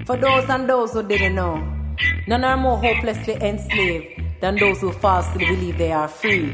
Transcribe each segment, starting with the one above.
For those and those who didn't know, none are more hopelessly enslaved than those who falsely believe they are free.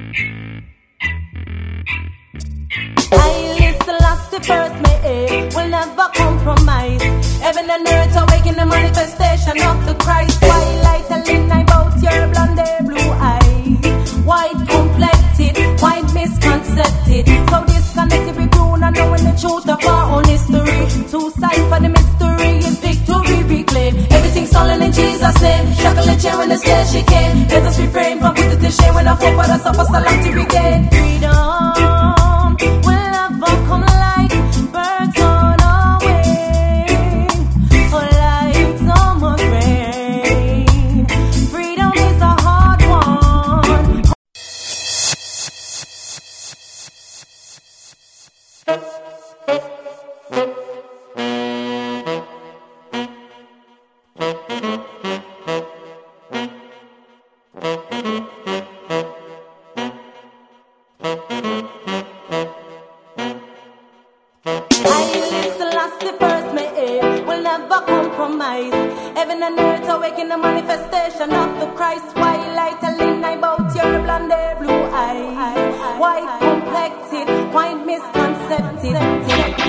I last the first May will never compromise. Heaven and earth awaken the manifestation of the Christ. Twilight telling about your blonde blue eyes, white complected, white misconcepted. So disconnected we grown and knowing the truth of our own history. Two sides for the mystery is victory reclaim. Everything's stolen in Jesus' name. Shackle the chair when the stage she came. Let us refrain from putting to shame when I hope for the supper still have to regain freedom. Will never come like birds on our wing, or like summer rain. Freedom is a hard one. Heaven and earth awaken the manifestation of the Christ. Twilight telling about your blonde blue eyes, white complected, white misconcepted.